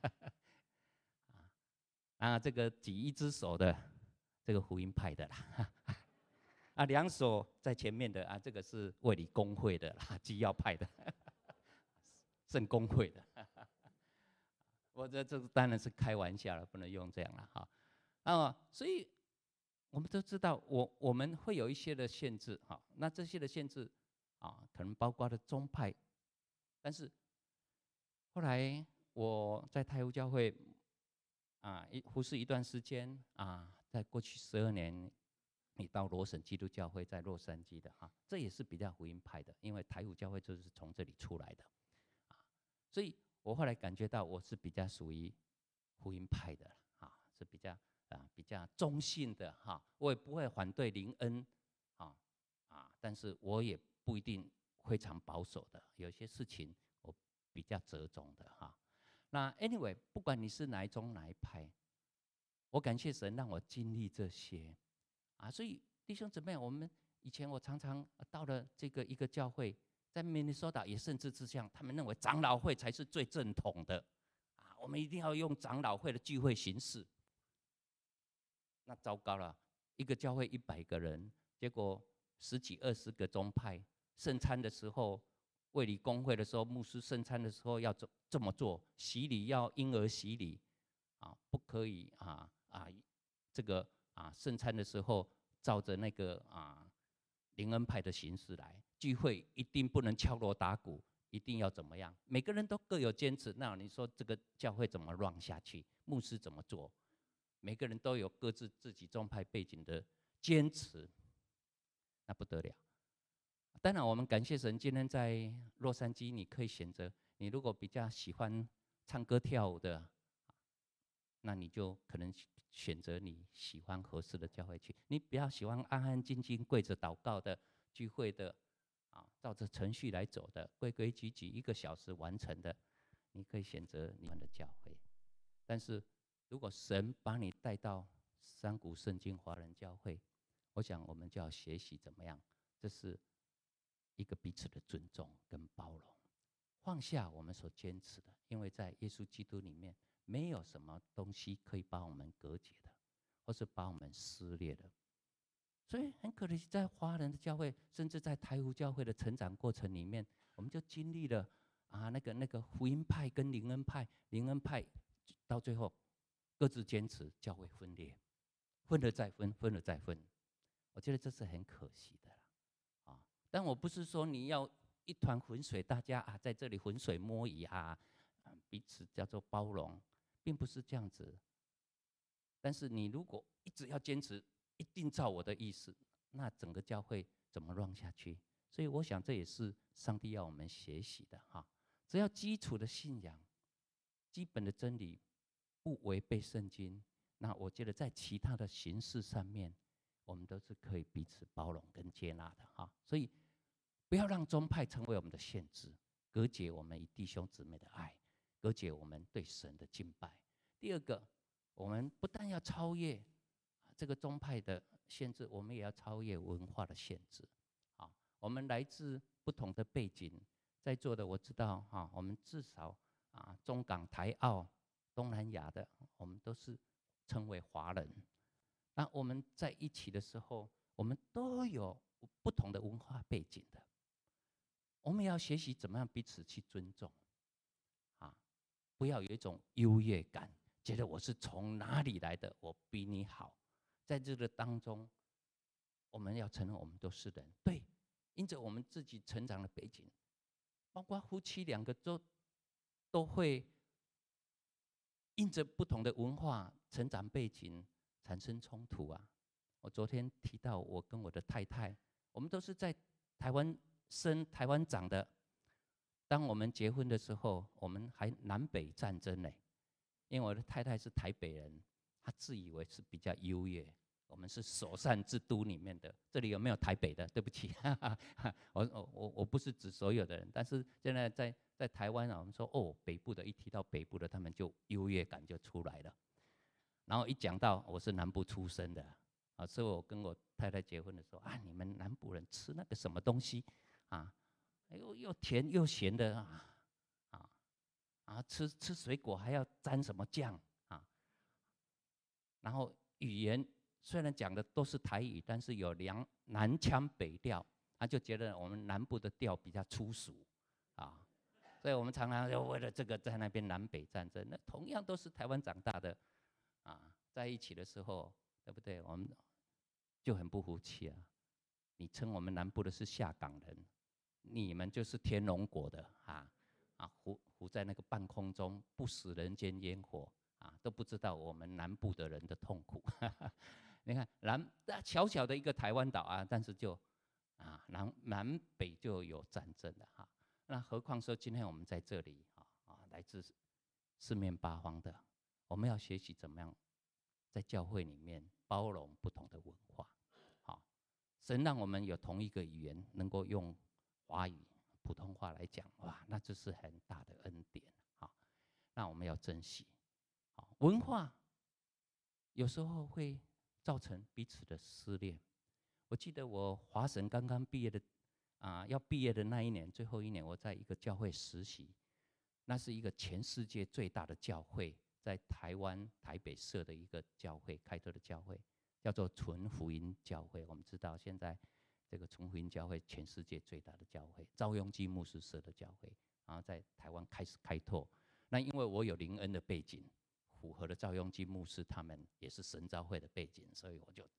这个举一只手的，这个福音派的啦两手在前面的这个是卫理公会的啦，基要派的圣公会的我这当然是开玩笑了，不能用这样了所以我们都知道我们会有一些的限制那这些的限制可能包括了宗派。但是后来我在台湖教会服侍一段时间在过去12年，你到罗省基督教会在洛杉矶的这也是比较福音派的，因为台湖教会就是从这里出来的所以我后来感觉到我是比较属于福音派的是比较中性的我也不会反对灵恩但是我也不一定非常保守的，有些事情我比较折中的那 anyway， 不管你是哪一宗哪一派，我感谢神让我经历这些所以弟兄姊妹，我们以前我常常到了这个一个教会，在明尼苏达也甚至是像他们认为长老会才是最正统的我们一定要用长老会的聚会形式。那糟糕了，一个教会100个人，结果10几20个宗派，圣餐的时候，卫理公会的时候，牧师圣餐的时候要这么做，洗礼要婴儿洗礼不可以这个圣餐的时候照着那个灵恩派的形式来，聚会一定不能敲锣打鼓，一定要怎么样？每个人都各有坚持，那你说这个教会怎么 run 下去？牧师怎么做？每个人都有各自自己宗派背景的坚持，那不得了。当然，我们感谢神，今天在洛杉矶，你可以选择。你如果比较喜欢唱歌跳舞的，那你就可能选择你喜欢合适的教会去。你比较喜欢安安静静跪着祷告的聚会的，照着程序来走的，规规矩矩1个小时完成的，你可以选择你们的教会。但是如果神把你带到山谷圣经华人教会，我想我们就要学习怎么样，这是一个彼此的尊重跟包容，放下我们所坚持的，因为在耶稣基督里面，没有什么东西可以把我们隔绝的，或是把我们撕裂的。所以很可惜，在华人的教会，甚至在台湖教会的成长过程里面，我们就经历了那个福音派跟灵恩派，灵恩派到最后各自坚持，教会分裂，分了再分，分了再分。我觉得这是很可惜的但我不是说你要一团浑水，大家在这里浑水摸鱼彼此叫做包容，并不是这样子。但是你如果一直要坚持，一定照我的意思，那整个教会怎么 run 下去？所以我想这也是上帝要我们学习的只要基础的信仰、基本的真理不违背圣经，那我觉得在其他的形式上面，我们都是可以彼此包容跟接纳的所以不要让宗派成为我们的限制，隔绝我们与弟兄姊妹的爱，隔绝我们对神的敬拜。第二个，我们不但要超越这个宗派的限制，我们也要超越文化的限制我们来自不同的背景，在座的我知道我们至少中港台澳东南亚的，我们都是称为华人。那我们在一起的时候，我们都有不同的文化背景的，我们要学习怎么样彼此去尊重不要有一种优越感，觉得我是从哪里来的，我比你好。在这个当中，我们要承认我们都是人，对，因着我们自己成长的背景，包括夫妻两个都会因着不同的文化成长背景产生冲突啊。我昨天提到，我跟我的太太，我们都是在台湾生、台湾长的。当我们结婚的时候，我们还南北战争呢。因为我的太太是台北人，她自以为是比较优越。我们是首善之都里面的，这里有没有台北的？对不起，我不是指所有的人，但是现在在台湾啊，我们说哦，北部的，一提到北部的，他们就优越感就出来了。然后一讲到我是南部出生的啊，所以我跟我太太结婚的时候啊，你们南部人吃那个什么东西啊，又甜又咸的吃水果还要沾什么酱啊？然后语言虽然讲的都是台语，但是有南腔北调，他就觉得我们南部的调比较粗俗啊，所以我们常常就为了这个在那边南北战争。那同样都是台湾长大的在一起的时候，对不对？我们就很不服气啊！你称我们南部的是下港人，你们就是天龙国的浮在那个半空中，不食人间烟火都不知道我们南部的人的痛苦。你看小小的一个台湾岛但是就南北就有战争了那何况说今天我们在这里来自四面八方的，我们要学习怎么样在教会里面包容不同的文化。神让我们有同一个语言，能够用华语、普通话来讲，哇，那这是很大的恩典那我们要珍惜。文化有时候会造成彼此的撕裂。我记得我华神刚刚毕业的要毕业的那一年，最后一年，我在一个教会实习，那是一个全世界最大的教会，在台湾台北设的一个教会，开拓的教会，叫做纯福音教会。我们知道现在这个纯福音教会全世界最大的教会，赵雍基牧师设的教会，然后在台湾开始开拓。那因为我有灵恩的背景，符合了赵雍基牧师他们也是神召会的背景，所以我就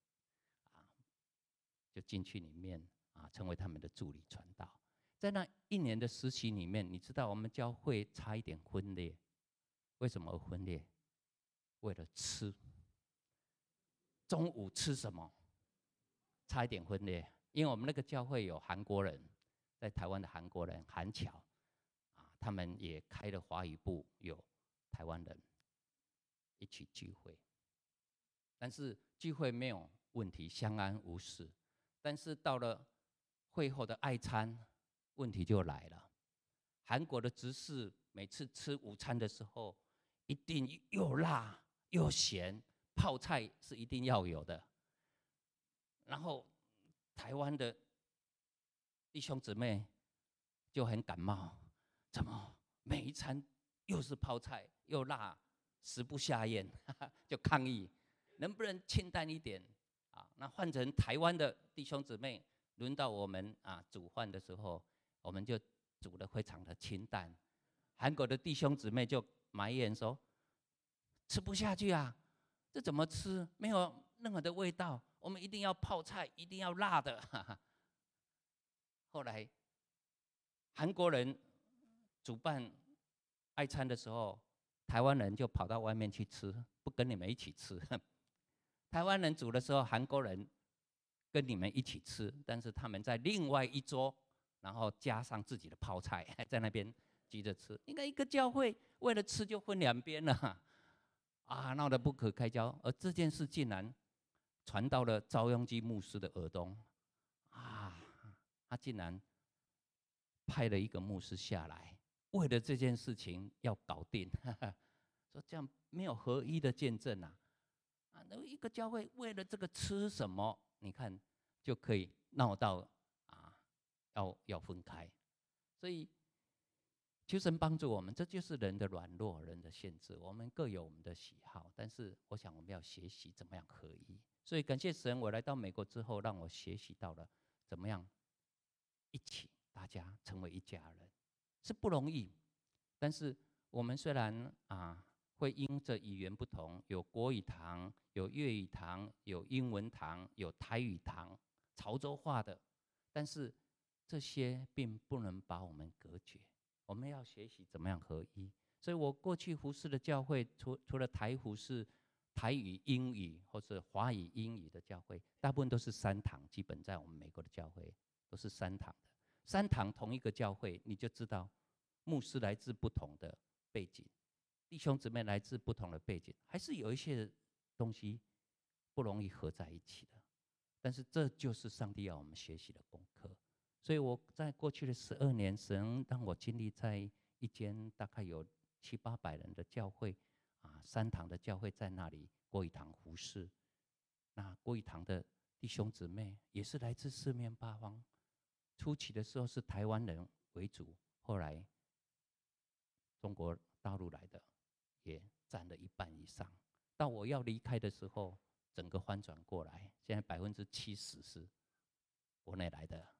进去里面成为他们的助理传道。在那一年的实习里面，你知道我们教会差一点分裂，为什么而分裂？为了吃，中午吃什么？差一点分裂，因为我们那个教会有韩国人，在台湾的韩国人韩侨他们也开了华语部，有台湾人一起聚会，但是聚会没有问题，相安无事。但是到了会后的爱餐，问题就来了。韩国的执事每次吃午餐的时候，一定又辣又咸，泡菜是一定要有的。然后台湾的弟兄姊妹就很感冒，怎么每一餐又是泡菜又辣，食不下咽，就抗议，能不能清淡一点那换成台湾的弟兄姊妹，轮到我们煮饭的时候，我们就煮得非常的清淡。韩国的弟兄姊妹就埋怨说，吃不下去这怎么吃？没有任何的味道，我们一定要泡菜，一定要辣的。后来韩国人主办爱餐的时候，台湾人就跑到外面去吃，不跟你们一起吃。台湾人煮的时候，韩国人跟你们一起吃，但是他们在另外一桌，然后加上自己的泡菜，在那边急着吃。应该一个教会为了吃就分两边了闹得不可开交。而这件事竟然传到了赵雍基牧师的耳中他竟然派了一个牧师下来，为了这件事情要搞定，说这样没有合一的见证那一个教会为了这个吃什么，你看就可以闹到要分开。所以求神帮助我们，这就是人的软弱，人的限制。我们各有我们的喜好，但是我想我们要学习怎么样合一。所以感谢神，我来到美国之后，让我学习到了怎么样一起大家成为一家人，是不容易。但是我们虽然会因着语言不同，有国语堂，有粤语堂，有英文堂，有台语堂，潮州话的，但是这些并不能把我们隔绝。我们要学习怎么样合一。所以我过去服侍的教会，除了台服是台语、英语或是华语、英语的教会，大部分都是3堂。基本在我们美国的教会都是3堂的。3堂同一个教会，你就知道牧师来自不同的背景，弟兄姊妹来自不同的背景，还是有一些东西不容易合在一起的。但是这就是上帝要我们学习的功课。所以我在过去的12年，神让我经历在一间大概有700-800人的教会3堂的教会，在那里国语堂服侍。那国语堂的弟兄姊妹也是来自四面八方，初期的时候是台湾人为主，后来中国大陆来的也占了1半以上。到我要离开的时候，整个翻转过来，现在70%是国内来的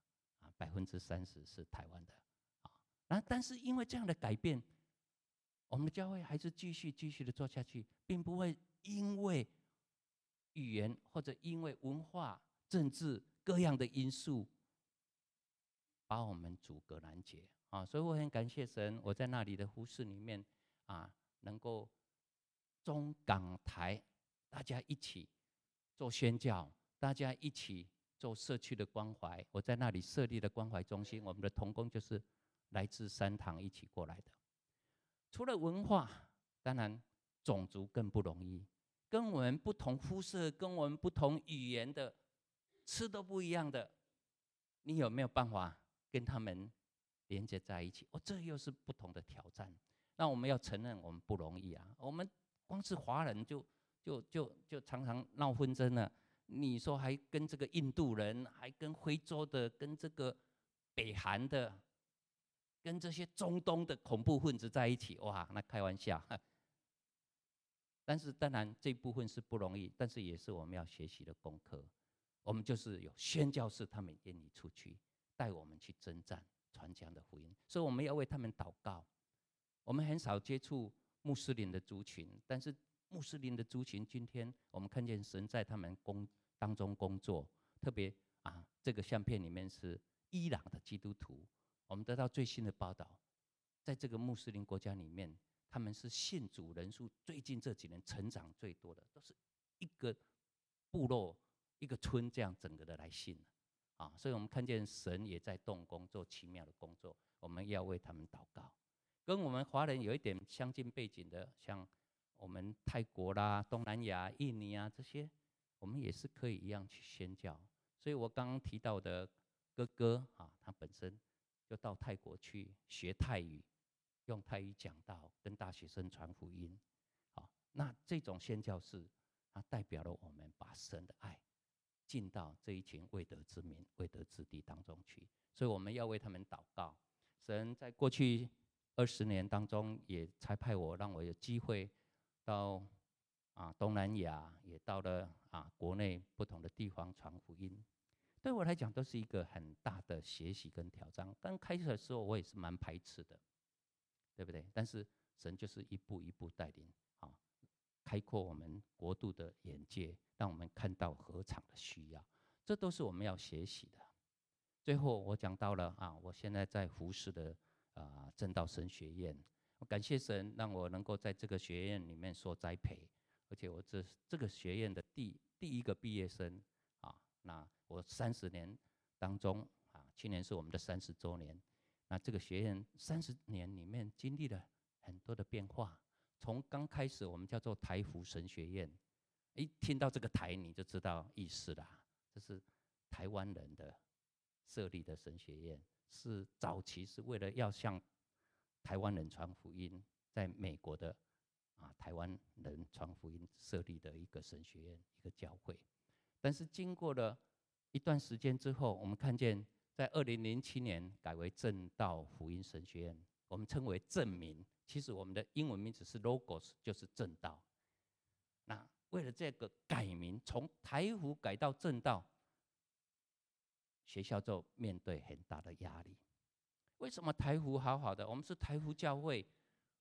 30%是台湾的但是因为这样的改变，我们的教会还是继续的做下去，并不会因为语言或者因为文化、政治各样的因素把我们阻隔拦截所以我很感谢神，我在那里的服事里面能够中港台大家一起做宣教，大家一起做社区的关怀。我在那里设立的关怀中心，我们的同工就是来自3堂一起过来的。除了文化，当然种族更不容易，跟我们不同肤色、跟我们不同语言的，吃都不一样的，你有没有办法跟他们连接在一起？这又是不同的挑战。那我们要承认，我们不容易我们光是华人就常常闹纷争了。你说还跟这个印度人，还跟非洲的，跟这个北韩的，跟这些中东的恐怖分子在一起，哇，那开玩笑。但是当然这部分是不容易，但是也是我们要学习的功课。我们就是有宣教士，他们愿意出去带我们去征战传讲的福音，所以我们要为他们祷告。我们很少接触穆斯林的族群，但是穆斯林的族群今天我们看见神在他们当中工作。特别这个相片里面是伊朗的基督徒，我们得到最新的报道，在这个穆斯林国家里面，他们是信主人数最近这几年成长最多的，都是一个部落一个村这样整个的来信所以我们看见神也在动工做奇妙的工作，我们要为他们祷告。跟我们华人有一点相近背景的，像我们泰国啦、东南亚、印尼这些，我们也是可以一样去宣教。所以我刚刚提到的哥哥他本身就到泰国去学泰语，用泰语讲道，跟大学生传福音。那这种宣教士，它代表了我们把神的爱进到这一群未得之民、未得之地当中去，所以我们要为他们祷告。神在过去20年当中，也差派我，让我有机会到东南亚，也到了国内不同的地方传福音。对我来讲，都是一个很大的学习跟挑战。刚开始的时候，我也是蛮排斥的，对不对？但是神就是一步一步带领开阔我们国度的眼界，让我们看到何场的需要，这都是我们要学习的。最后我讲到了我现在在服侍的正道神学院，我感谢神让我能够在这个学院里面受栽培，而且我这个学院的第一个毕业生那我30年当中去年是我们的30周年，那这个学院30年里面经历了很多的变化。从刚开始我们叫做台服神学院，一听到这个台你就知道意思啦，这是台湾人的设立的神学院，是早期是为了要向台湾人传福音，在美国的台湾人传福音设立的一个神学院，一个教会。但是经过了一段时间之后，我们看见在2007年改为正道福音神学院，我们称为正名。其实我们的英文名字是 Logos， 就是正道。那为了这个改名，从台服改到正道，学校就面对很大的压力。为什么台服好好的，我们是台服教会，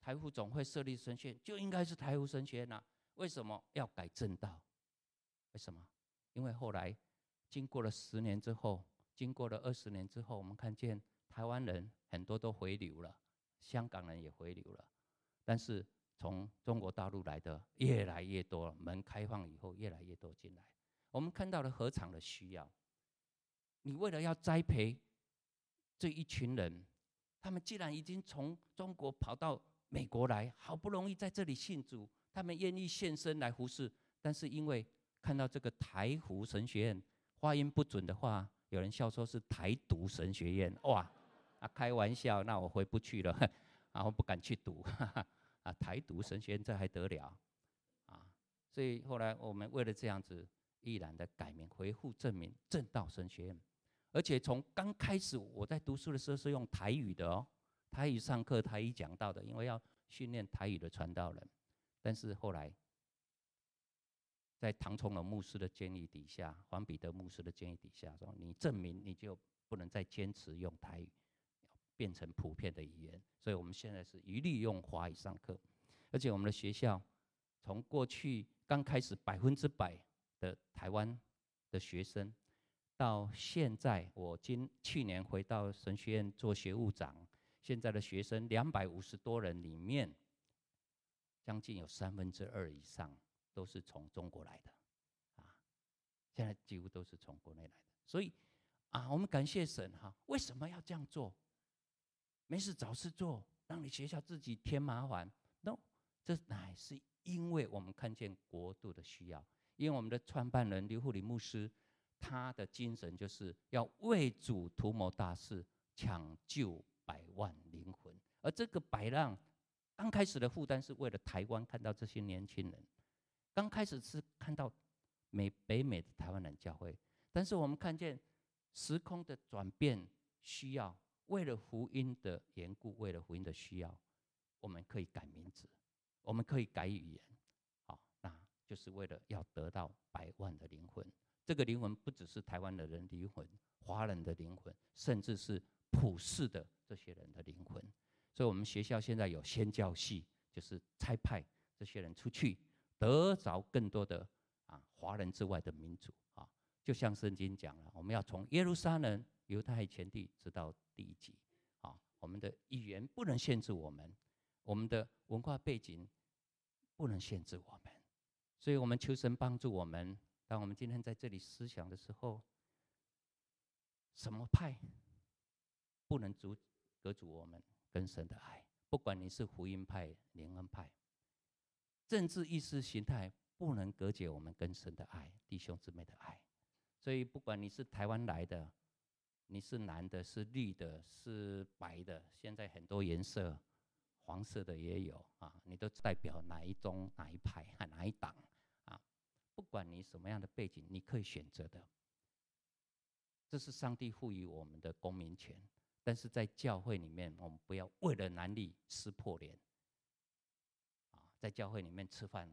台湖总会设立神学院，就应该是台湖神学院啊。为什么要改正道？为什么？因为后来经过了10年之后，经过了20年之后，我们看见台湾人很多都回流了，香港人也回流了，但是从中国大陆来的越来越多了，门开放以后越来越多进来。我们看到了何尝的需要，你为了要栽培这一群人，他们既然已经从中国跑到美国来，好不容易在这里信主，他们愿意献身来服侍，但是因为看到这个台湖神学院，发音不准的话，有人笑说是台独神学院，哇，开玩笑，那我回不去了，我不敢去读，台独神学院这还得了啊？所以后来我们为了这样子，毅然的改名，回复正名正道神学院，而且从刚开始我在读书的时候是用台语的哦，台语上课、台语讲道的，因为要训练台语的传道人，但是后来。在唐崇荣牧师的建议底下，黄彼得牧师的建议底下，说你证明你就不能再坚持用台语，变成普遍的语言。所以我们现在是一律用华语上课，而且我们的学校从过去刚开始100%的台湾的学生，到现在我去年回到神学院做学务长，现在的学生250多人里面，将近有2/3以上。都是从中国来的，现在几乎都是从国内来的，所以我们感谢神哈。为什么要这样做？没事找事做，让你学校自己添麻烦 ？No， 这乃是因为我们看见国度的需要，因为我们的创办人刘富里牧师，他的精神就是要为主图谋大事，抢救100万灵魂。而这个百浪刚开始的负担是为了台湾看到这些年轻人。刚开始是看到北美的台湾人教会，但是我们看见时空的转变需要，为了福音的缘故，为了福音的需要，我们可以改名字，我们可以改语言，那就是为了要得到100万的灵魂。这个灵魂不只是台湾的人灵魂，华人的灵魂，甚至是普世的这些人的灵魂。所以我们学校现在有宣教系，就是差派这些人出去。得着更多的华人之外的民族就像圣经讲了，我们要从耶路撒冷、犹太全地直到地极我们的语言不能限制我们，我们的文化背景不能限制我们，所以我们求神帮助我们。当我们今天在这里思想的时候，什么派不能隔阻我们跟神的爱？不管你是福音派、灵恩派。政治意识形态不能隔绝我们跟神的爱，弟兄姊妹的爱。所以不管你是台湾来的，你是蓝的、是绿的、是白的，现在很多颜色，黄色的也有你都代表哪一宗、哪一派、哪一党不管你什么样的背景，你可以选择的。这是上帝赋予我们的公民权。但是在教会里面，我们不要为了男女撕破脸。在教会里面吃饭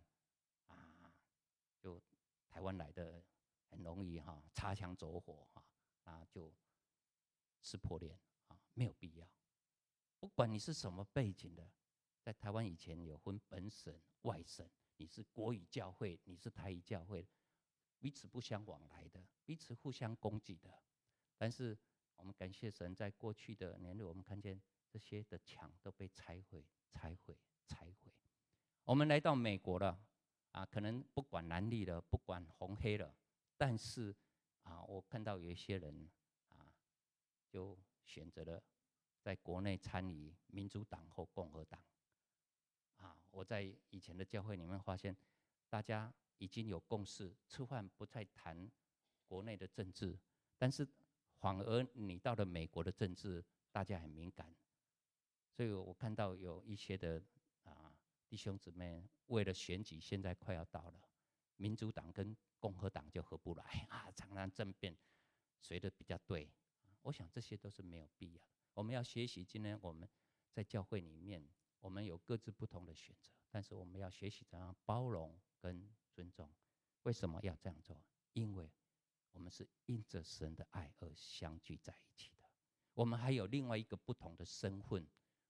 就台湾来的很容易擦枪走火就撕破脸没有必要。不管你是什么背景的，在台湾以前有分本省、外省，你是国语教会，你是台语教会，彼此不相往来的，彼此互相攻击的。但是我们感谢神，在过去的年日，我们看见这些的墙都被拆毁。我们来到美国了可能不管蓝绿了，不管红黑了，但是我看到有一些人就选择了在国内参与民主党或共和党我在以前的教会里面发现，大家已经有共识，吃饭不再谈国内的政治，但是反而你到了美国的政治，大家很敏感，所以我看到有一些的弟兄姊妹为了选举，现在快要到了，民主党跟共和党就合不来常常政变，谁的比较对？我想这些都是没有必要的。我们要学习，今天我们在教会里面，我们有各自不同的选择，但是我们要学习怎样包容跟尊重。为什么要这样做？因为我们是因着神的爱而相聚在一起的。我们还有另外一个不同的身份，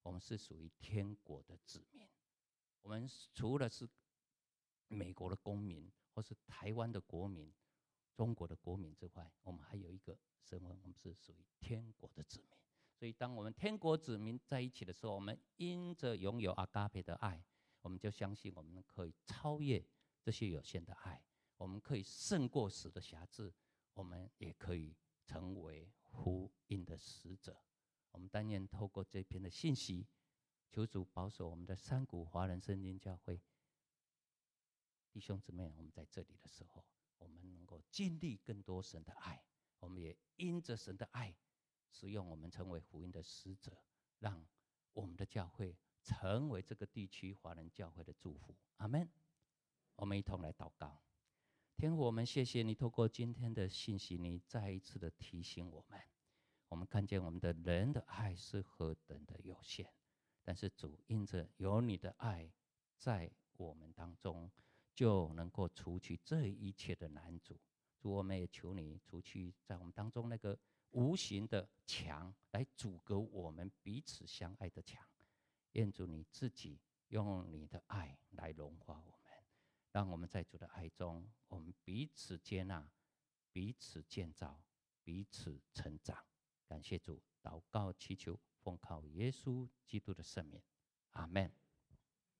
我们是属于天国的子民。我们除了是美国的公民，或是台湾的国民、中国的国民之外，我们还有一个身份，我们是属于天国的子民。所以，当我们天国子民在一起的时候，我们因着拥有阿嘎培的爱，我们就相信我们可以超越这些有限的爱，我们可以胜过死的辖制，我们也可以成为福音的使者。我们但愿透过这篇的信息，求主保守我们的山谷华人圣经教会弟兄姊妹，我们在这里的时候，我们能够经历更多神的爱，我们也因着神的爱，使用我们成为福音的使者，让我们的教会成为这个地区华人教会的祝福。阿们。我们一同来祷告。天父，我们谢谢你透过今天的信息，你再一次的提醒我们，我们看见我们的人的爱是何等的有限，但是主因着有你的爱在我们当中，就能够除去这一切的难阻。主，我们也求你除去在我们当中那个无形的墙，来阻隔我们彼此相爱的墙。愿主你自己用你的爱来融化我们，让我们在主的爱中，我们彼此接纳，彼此建造，彼此成长。感谢主，祷告祈求，奉靠耶稣基督的圣名，阿们。